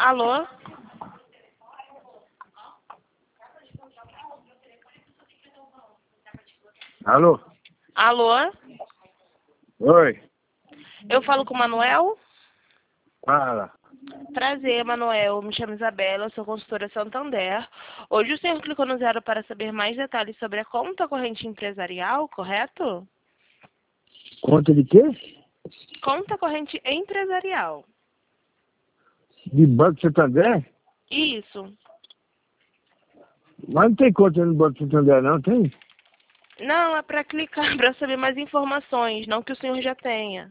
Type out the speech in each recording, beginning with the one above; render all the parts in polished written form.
Alô? Alô? Alô? Oi, Eu falo com o Manuel? fala. Prazer, Manuel. Me chamo Isabela, eu sou consultora Santander. Hoje o senhor clicou no 0 para saber mais detalhes sobre a conta corrente empresarial, correto? Conta de quê? Conta corrente empresarial. De Banco Santander? Isso. Mas não tem conta no Banco Santander, não, tem? Não, é para clicar para saber mais informações, não que o senhor já tenha.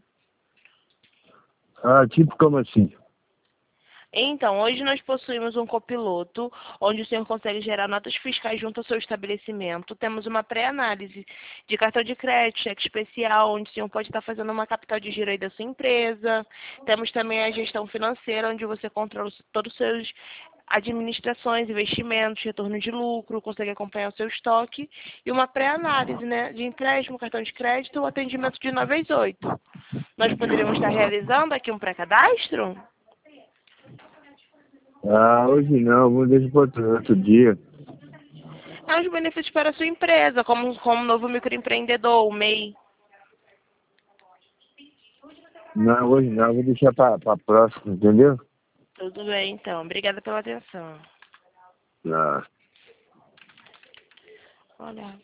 Ah, tipo como assim? Então, hoje nós possuímos um copiloto, onde o senhor consegue gerar notas fiscais junto ao seu estabelecimento. Temos uma pré-análise de cartão de crédito, cheque especial, onde o senhor pode estar fazendo uma capital de giro aí da sua empresa. Temos também a gestão financeira, onde você controla todos os seus administrações, investimentos, retorno de lucro, consegue acompanhar o seu estoque. E uma pré-análise, né, de empréstimo, cartão de crédito ou atendimento de 9 às 8. Nós poderíamos estar realizando aqui um pré-cadastro? Ah, hoje não, vou deixar para outro dia. É os benefícios para a sua empresa, como novo microempreendedor, o MEI. Não, hoje não, vou deixar para próxima, entendeu? Tudo bem, então. Obrigada pela atenção. Não. Olha.